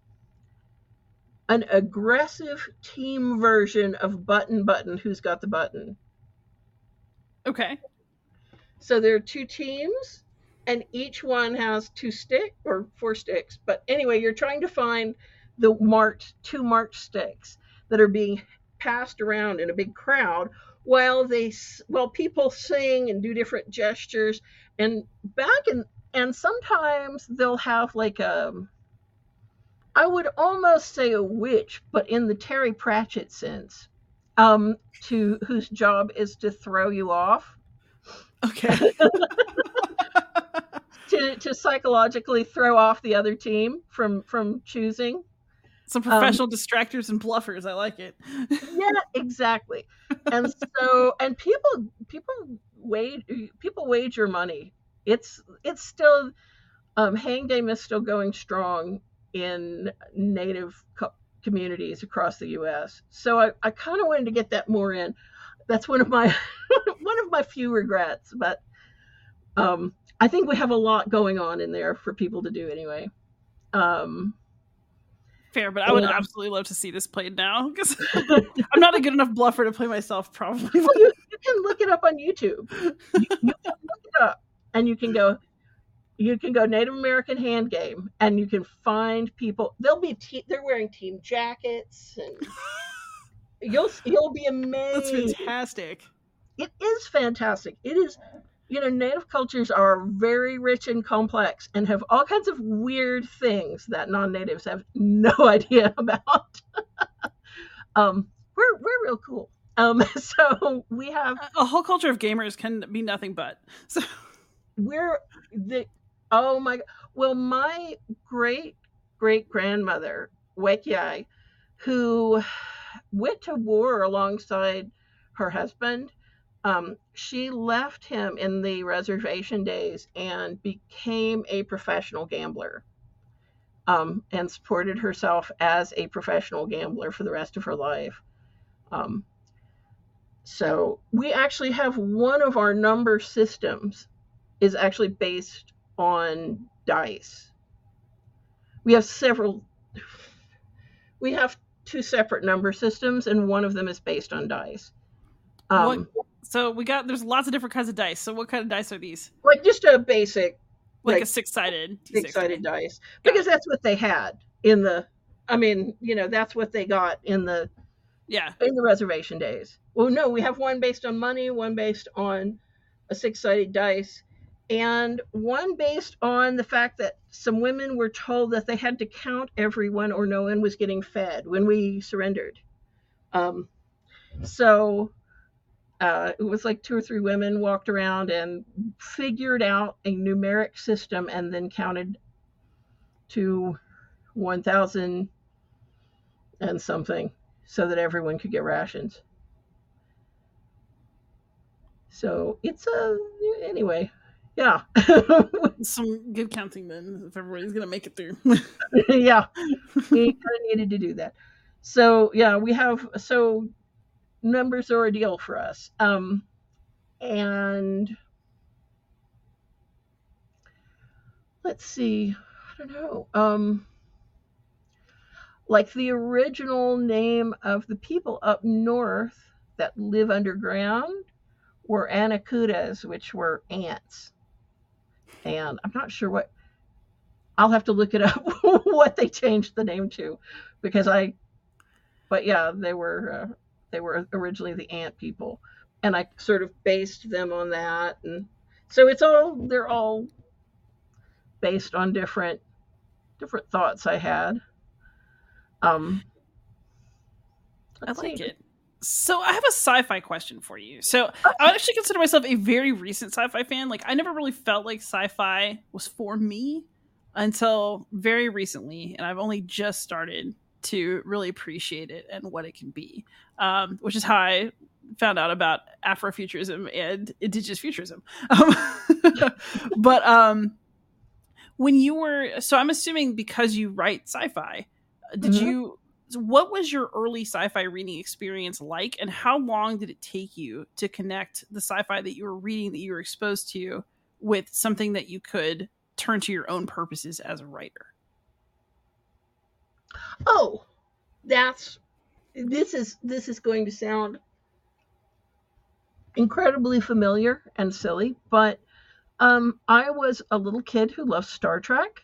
an aggressive team version of button button who's got the button. Okay. So there are two teams, and each one has two stick or four sticks, but anyway, you're trying to find the marked two marked sticks that are being passed around in a big crowd while they while people sing and do different gestures. And back in, and sometimes they'll have like a, I would almost say a witch, but in the Terry Pratchett sense, um, to whose job is to throw you off. Okay. to to psychologically throw off the other team from from choosing. Some professional um, distractors and bluffers. I like it. Yeah, exactly. And so, and people people wage people wager money. It's it's still um, hang game is still going strong in Native co- communities across the U S. So I, I kind of wanted to get that more in. That's one of my one of my few regrets, but um, I think we have a lot going on in there for people to do anyway. Um, Fair, but I would yeah. absolutely love to see this played now because I'm not a good enough bluffer to play myself, probably. Well, you, you can look it up on YouTube. You, you can look it up, and you can go, you can go Native American hand game, and you can find people. They'll be te- they're wearing team jackets, and you'll you'll be That's amazed. fantastic. It is fantastic. It is, you know, Native cultures are very rich and complex and have all kinds of weird things that non-natives have no idea about. um, we're we're real cool. Um, so we have a whole culture of gamers can be nothing but. So we're the oh my well, my great great grandmother Wekiai, who went to war alongside her husband. Um, she left him in the reservation days and became a professional gambler, um, and supported herself as a professional gambler for the rest of her life. Um, so we actually have one of our number systems is actually based on dice. We have several. We have two separate number systems, and one of them is based on dice. Um, what, so we got there's lots of different kinds of dice. So what kind of dice are these? Like just a basic, like, like a six-sided, six-sided dice, because that's what they had in the. I mean, you know, that's what they got in the. Yeah. In the reservation days. Well, no, we have one based on money, one based on a six-sided dice, and one based on the fact that some women were told that they had to count everyone or no one was getting fed when we surrendered. Um, so uh, it was like two or three women walked around and figured out a numeric system and then counted to one thousand and something so that everyone could get rations. So it's a, anyway, yeah. Some good counting then, if everybody's going to make it through. Yeah, we kind of needed to do that. So, yeah, we have, so numbers are a deal for us. Um, and let's see, I don't know. Um, like the original name of the people up north that live underground were anacudas, which were ants. And I'm not sure what, I'll have to look it up, what they changed the name to, because I, but yeah, they were, uh, they were originally the ant people. And I sort of based them on that. And so it's all, they're all based on different, different thoughts I had. Um, I like see. it. So I have a sci-fi question for you. So I would actually consider myself a very recent sci-fi fan. Like I never really felt like sci-fi was for me until very recently. And I've only just started to really appreciate it and what it can be, um, which is how I found out about Afrofuturism and indigenous futurism. Um, but um, when you were, so I'm assuming because you write sci-fi, did mm-hmm. you, what was your early sci-fi reading experience like, and how long did it take you to connect the sci-fi that you were reading, that you were exposed to, with something that you could turn to your own purposes as a writer? Oh, that's, this is, this is going to sound incredibly familiar and silly, but um, I was a little kid who loved Star Trek.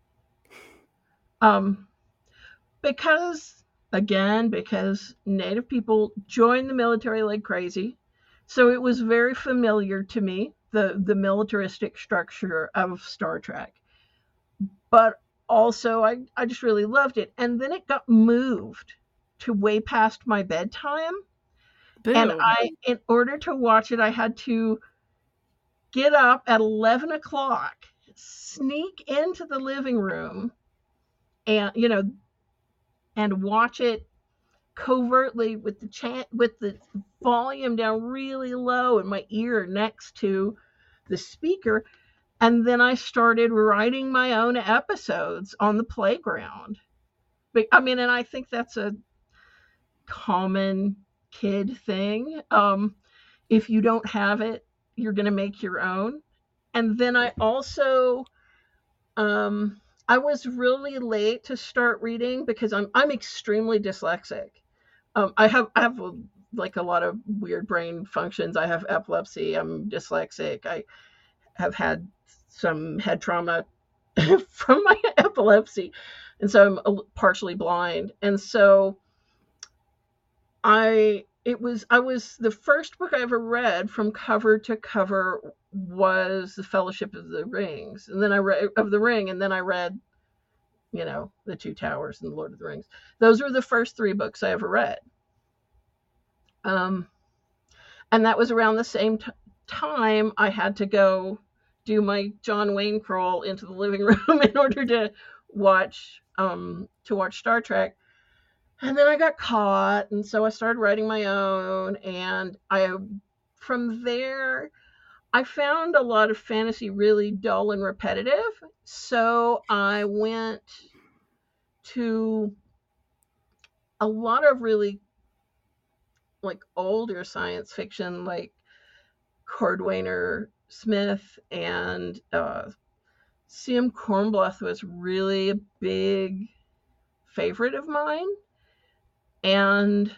Um, because, again, because Native people joined the military like crazy. So it was very familiar to me, the, the militaristic structure of Star Trek. But also, I, I just really loved it. And then it got moved to way past my bedtime. Boom. And I, in order to watch it, I had to get up at eleven o'clock, sneak into the living room, and, you know, and watch it covertly with the chan- with the volume down really low and my ear next to the speaker. And then I started writing my own episodes on the playground. But, I mean, and I think that's a common kid thing. Um, if you don't have it, you're going to make your own. And then I also, um, I was really late to start reading because I'm I'm extremely dyslexic. Um, I have I have a, like a lot of weird brain functions. I have epilepsy. I'm dyslexic. I have had some head trauma from my epilepsy. And so I'm partially blind. And so I, it was, I was, the first book I ever read from cover to cover was The Fellowship of the Rings. And then I read, of the Ring, and then I read, you know, The Two Towers and The Lord of the Rings. Those were the first three books I ever read. Um, and that was around the same t- time I had to go do my John Wayne crawl into the living room in order to watch, um, to watch Star Trek. And then I got caught, and so I started writing my own, and I, from there, I found a lot of fantasy really dull and repetitive, so I went to a lot of really, like, older science fiction, like Cordwainer Smith, and uh, C M Kornbluth was really a big favorite of mine. And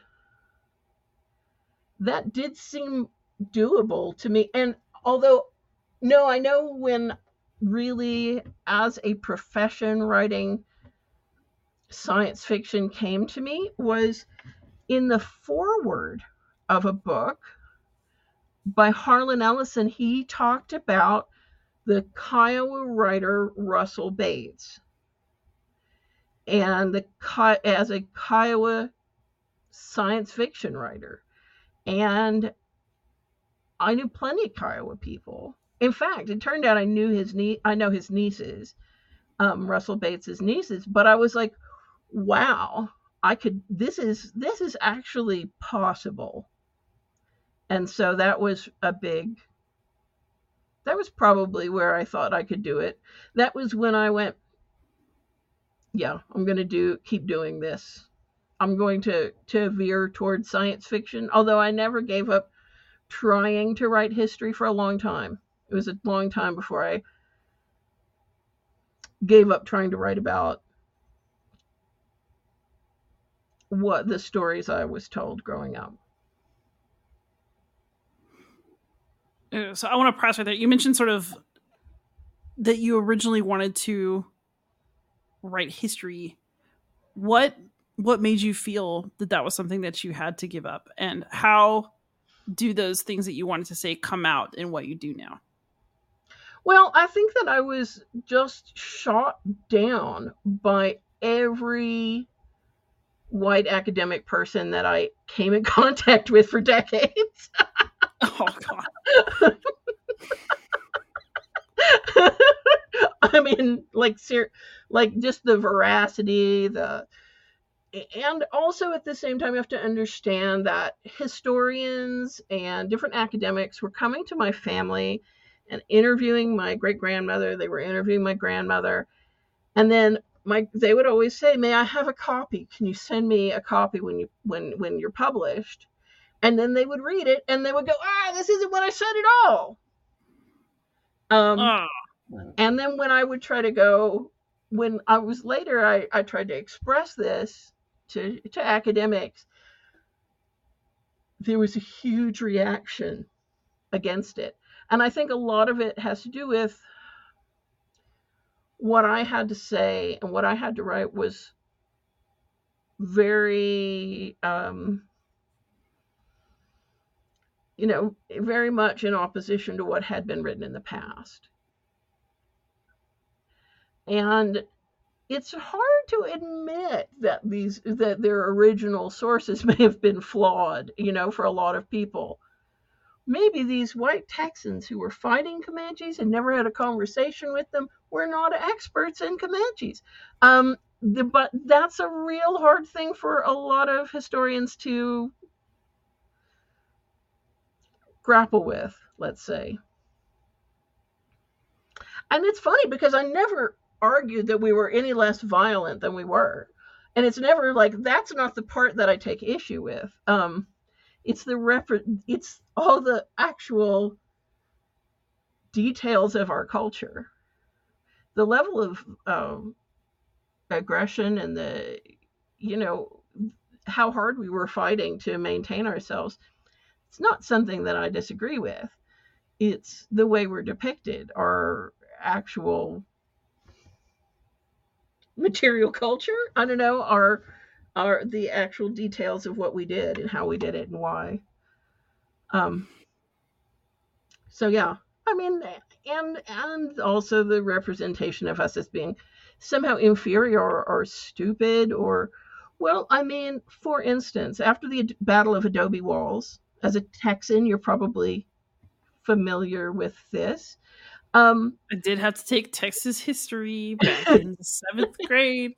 that did seem doable to me. And although, no, I know when really as a profession writing science fiction came to me was in the foreword of a book by Harlan Ellison. He talked about the Kiowa writer Russell Bates, and the as a Kiowa science fiction writer. And I knew plenty of Kiowa people. In fact, it turned out I knew his nie- I know his nieces, um, Russell Bates's nieces, but I was like, wow, I could, this is, this is actually possible. And so that was a big, that was probably where I thought I could do it. That was when I went, yeah, I'm going to do, keep doing this. I'm going to, to veer towards science fiction, although I never gave up trying to write history for a long time. It was a long time before I gave up trying to write about what the stories I was told growing up. So I want to press right there. You mentioned sort of that you originally wanted to write history. What what made you feel that that was something that you had to give up, and how do those things that you wanted to say come out in what you do now? Well, I think that I was just shot down by every white academic person that I came in contact with for decades. Oh, God. I mean, like, ser- like just the veracity, the, and also at the same time, you have to understand that historians and different academics were coming to my family and interviewing my great grandmother. They were interviewing my grandmother. And then my, they would always say, may I have a copy? Can you send me a copy when you, when, when you're published? And then they would read it and they would go, ah, this isn't what I said at all. Um, oh. And then when I would try to go, when I was later, I, I tried to express this to, to academics, there was a huge reaction against it. And I think a lot of it has to do with what I had to say and what I had to write was very, um, you know, very much in opposition to what had been written in the past. And it's hard to admit that these, that their original sources may have been flawed, you know, for a lot of people. Maybe these white Texans who were fighting Comanches and never had a conversation with them were not experts in Comanches. Um, the, but that's a real hard thing for a lot of historians to grapple with, let's say. And it's funny because I never argued that we were any less violent than we were. And it's never like, that's not the part that I take issue with. Um, it's the refer- it's all the actual details of our culture. The level of um, aggression and the, you know, how hard we were fighting to maintain ourselves. It's not something that I disagree with. It's the way we're depicted, or actual material culture. I don't know, our our the actual details of what we did and how we did it and why. Um, so yeah, I mean, and and also the representation of us as being somehow inferior or, or stupid or, well, I mean, for instance, after the Battle of Adobe Walls, as a Texan, you're probably familiar with this. Um, I did have to take Texas history back in the seventh grade.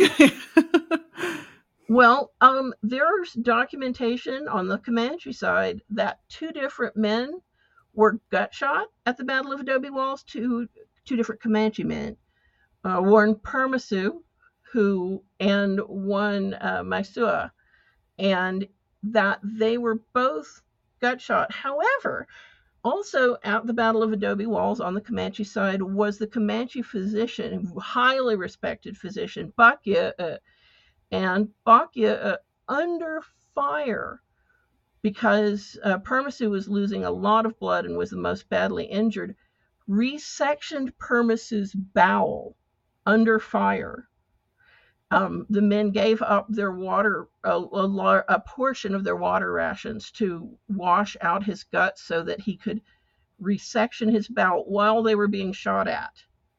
Well, um, there's documentation on the Comanche side that two different men were gut shot at the Battle of Adobe Walls. Two two different Comanche men, uh, one Permasu, who and one uh, Maisua, and that they were both gut shot. However, also at the Battle of Adobe Walls on the Comanche side was the Comanche physician, highly respected physician, Bakya, uh, and Bakya, uh, under fire because uh, Permasu was losing a lot of blood and was the most badly injured, resectioned Permasu's bowel under fire. Um, the men gave up their water, a, a, a portion of their water rations to wash out his guts so that he could resection his bowel while they were being shot at.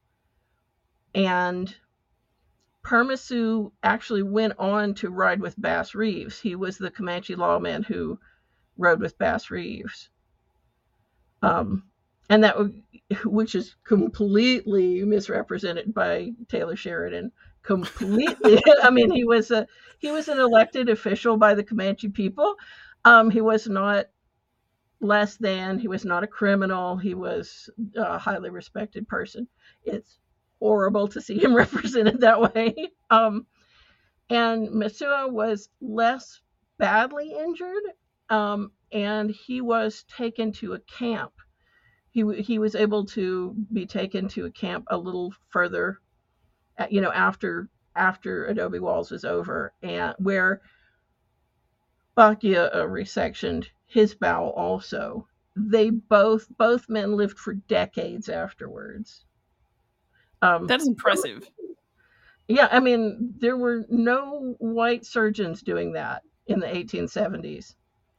And Permasu actually went on to ride with Bass Reeves. He was the Comanche lawman who rode with Bass Reeves. Um, and that, which is completely misrepresented by Taylor Sheridan. Completely. I mean, he was a he was an elected official by the Comanche people. Um, he was not less than. He was not a criminal. He was a highly respected person. It's horrible to see him represented that way. Um, and Maisua was less badly injured, um, and he was taken to a camp. He he was able to be taken to a camp a little further, you know, after after Adobe Walls was over, and where Bakya uh, resectioned his bowel also. They both both men lived for decades afterwards. Um, That's impressive. Yeah, I mean, there were no white surgeons doing that in the eighteen seventies.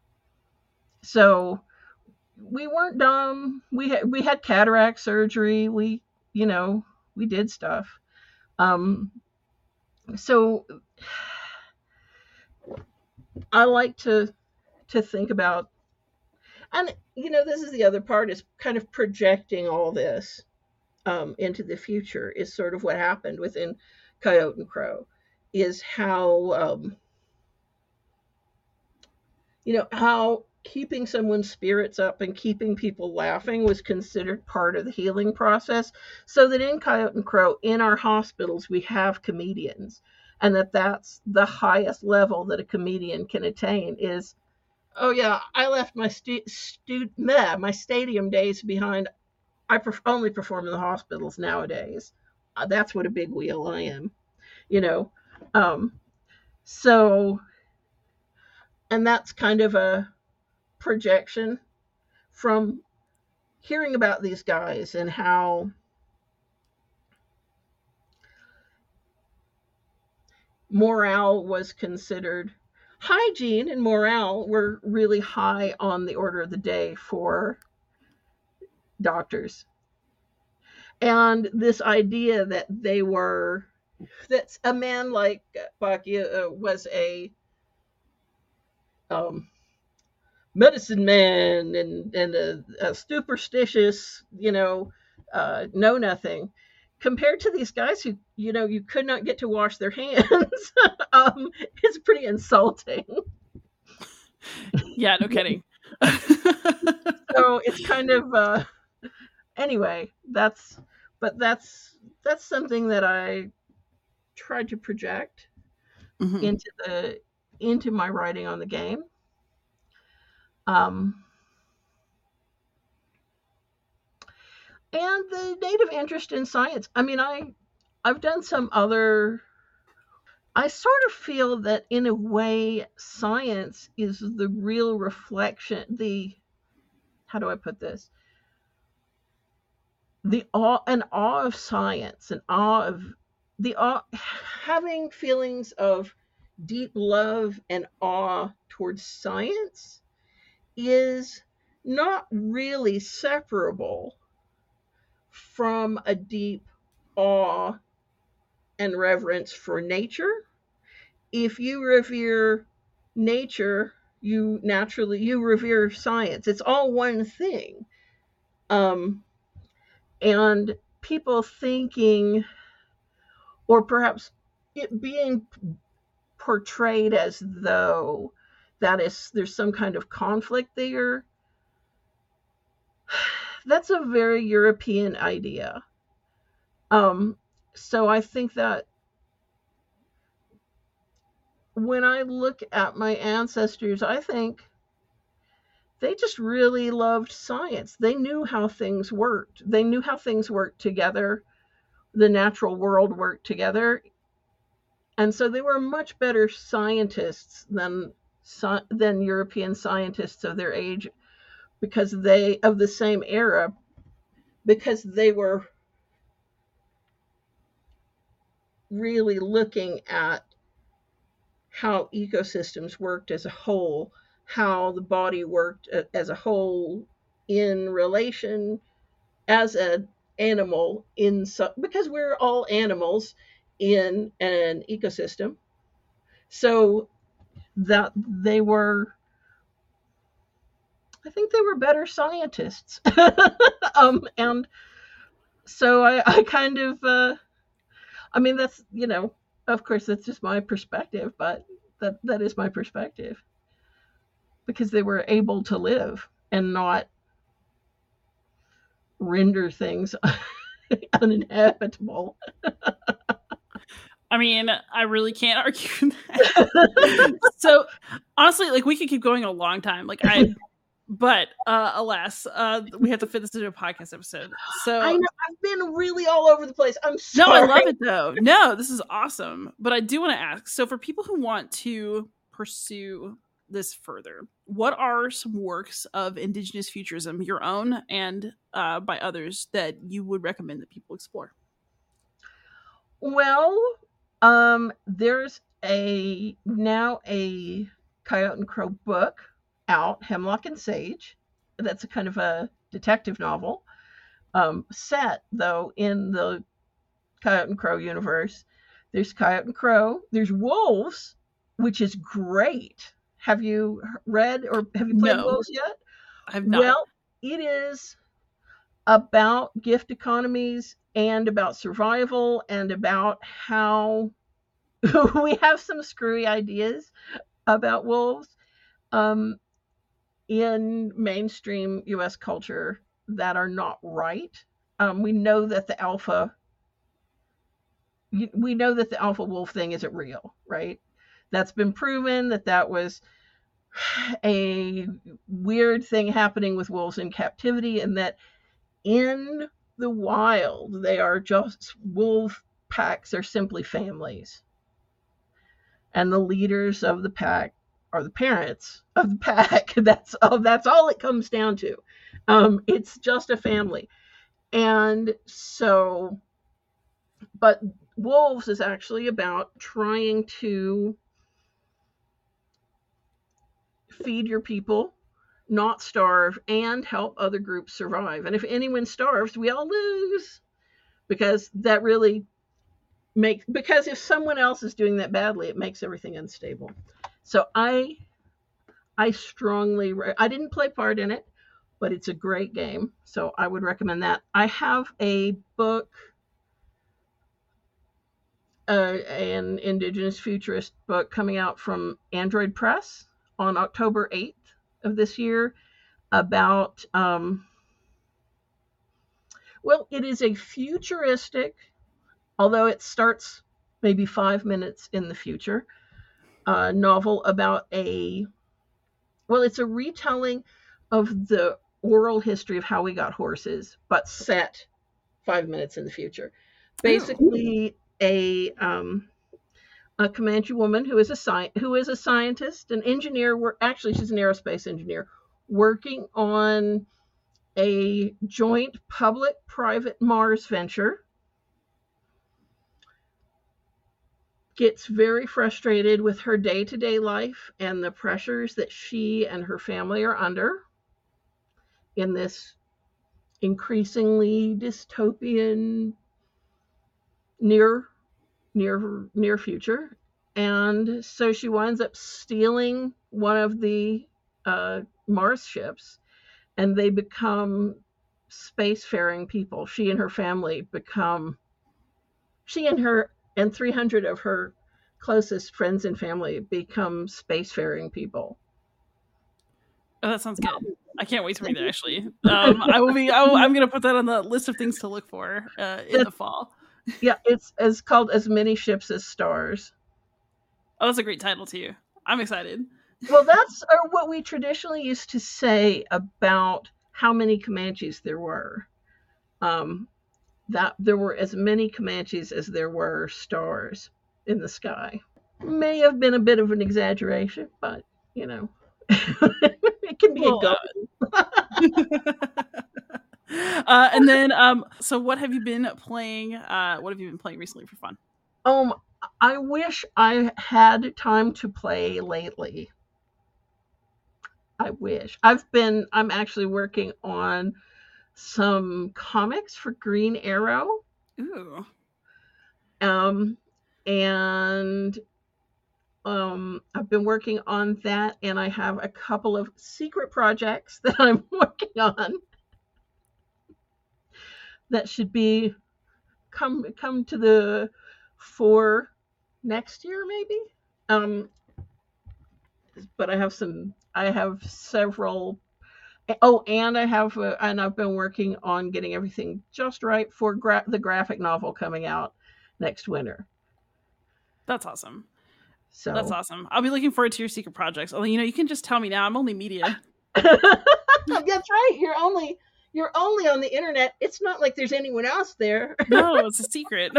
So we weren't dumb. We had, we had cataract surgery. We, you know, we did stuff. Um, so I like to to think about, and you know, this is the other part, is kind of projecting all this um, into the future. Is sort of what happened within Coyote and Crow, is how um, you know, how keeping someone's spirits up and keeping people laughing was considered part of the healing process. So that in Coyote and Crow, in our hospitals, we have comedians, and that that's the highest level that a comedian can attain. Is, oh yeah, I left my stu- stu- meh, my stadium days behind. I perf- only perform in the hospitals nowadays. Uh, that's what a big wheel I am, you know. Um, so, and that's kind of a projection from hearing about these guys and how morale was considered. Hygiene and morale were really high on the order of the day for doctors. And this idea that they were, that a man like Bakya uh, was a um, medicine man and, and a, a superstitious, you know, uh, know nothing, compared to these guys who, you know, you could not get to wash their hands. um, it's pretty insulting. Yeah, no kidding. So it's kind of, uh, anyway, that's, but that's, that's something that I tried to project mm-hmm. into the, into my writing on the game. Um, and the native interest in science. I mean, I, I've done some other, I sort of feel that in a way, science is the real reflection, the, how do I put this? the awe and awe of science and awe of the awe, having feelings of deep love and awe towards science is not really separable from a deep awe and reverence for nature. If you revere nature, you naturally you revere science. It's all one thing. Um, and people thinking, or perhaps it being portrayed as though that is there's some kind of conflict there. That's a very European idea. Um, so I think that when I look at my ancestors, I think they just really loved science. They knew how things worked. They knew how things worked together. The natural world worked together. And so they were much better scientists than than European scientists of their age, because they of the same era, because they were really looking at how ecosystems worked as a whole, how the body worked as a whole in relation as an animal in so, because we're all animals in an ecosystem. So that they were, I think they were better scientists. um, and so I, I kind of, uh, I mean, that's, you know, of course, that's just my perspective, but that, that is my perspective. Because they were able to live and not render things uninhabitable. I mean, I really can't argue that. So, honestly, like, we could keep going a long time. Like, I, but uh, alas, uh, we have to fit this into a podcast episode. So I know I've been really all over the place. I'm sorry. No, I love it though. No, this is awesome. But I do want to ask. So, for people who want to pursue this further, what are some works of Indigenous futurism, your own and uh, by others, that you would recommend that people explore? Well, um, there's a now a Coyote and Crow book out, Hemlock and Sage. That's a kind of a detective novel, um, set though in the Coyote and Crow universe. There's Coyote and Crow. There's Wolves, which is great. Have you read or have you played No, Wolves yet? I've not. Well, it is about gift economies and about survival and about how we have some screwy ideas about wolves um, in mainstream U S culture that are not right. Um, we know that the alpha, we know that the alpha wolf thing isn't real, right? That's been proven that that was a weird thing happening with wolves in captivity, and that in the wild they are just wolf packs are simply families, and the leaders of the pack are the parents of the pack. That's all. That's all it comes down to. Um, it's just a family, and so, but Wolves is actually about trying to feed your people, not starve, and help other groups survive. And if anyone starves, we all lose, because that really makes, because if someone else is doing that badly, it makes everything unstable. So I, I strongly, I didn't play part in it, but it's a great game. So I would recommend that. I have a book, uh, an Indigenous futurist book coming out from Android Press on October eighth of this year about, um, well, it is a futuristic, although it starts maybe five minutes in the future, uh, novel about a, well, it's a retelling of the oral history of how we got horses, but set five minutes in the future. Basically, a um, a Comanche woman who is a sci- who is a scientist, an engineer. Actually, she's an aerospace engineer working on a joint public-private Mars venture, gets very frustrated with her day-to-day life and the pressures that she and her family are under in this increasingly dystopian near near near future. And so she winds up stealing one of the uh, Mars ships, and they become spacefaring people. She and her family become, she and her and three hundred of her closest friends and family become spacefaring people. Oh, that sounds good. I can't wait to read it, actually. Um, I will be, I will, I'm going to put that on the list of things to look for uh, in the fall. Yeah, it's, it's called As Many Ships as Stars. Oh, that's a great title too. I'm excited. Well, that's uh, what we traditionally used to say about how many Comanches there were. Um, that there were as many Comanches as there were stars in the sky. May have been a bit of an exaggeration, but, you know, it can be well, a go. Uh, uh, and then, um, so what have you been playing? Uh, what have you been playing recently for fun? Um, I wish I had time to play lately. I wish. I've been, I'm actually working on some comics for Green Arrow. Ooh. Um, and um, I've been working on that, and I have a couple of secret projects that I'm working on that should be come come to the fore next year, maybe. Um, but I have some. I have several. Oh, and I have, uh, and I've been working on getting everything just right for gra- the graphic novel coming out next winter. That's awesome. So that's awesome. I'll be looking forward to your secret projects. Although, you know, you can just tell me now. I'm only media. That's right. You're only you're only on the internet. It's not like there's anyone else there. No, it's a secret.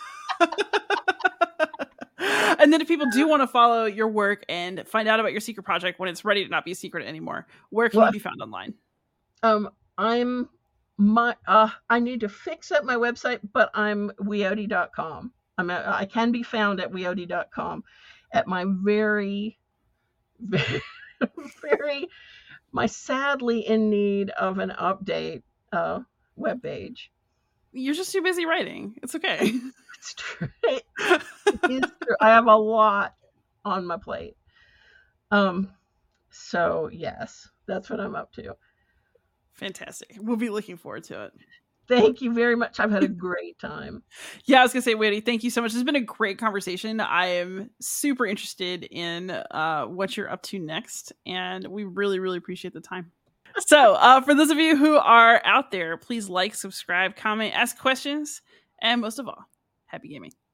And then if people do want to follow your work and find out about your secret project when it's ready to not be a secret anymore, where can well, you be found online? Um, I'm my uh, I need to fix up my website, but I'm weody dot com. I'm a, I can be found at weody dot com at my very, very, very, my sadly in need of an update uh, webpage. You're just too busy writing. It's okay. It's true. It is true. I have a lot on my plate. Um, so yes, that's what I'm up to. Fantastic. We'll be looking forward to it. Thank you very much. I've had a great time. Yeah, I was gonna say, Weody, thank you so much. It's been a great conversation. I am super interested in uh, what you're up to next, and we really, really appreciate the time. So, uh, for those of you who are out there, please like, subscribe, comment, ask questions, and most of all, happy gaming.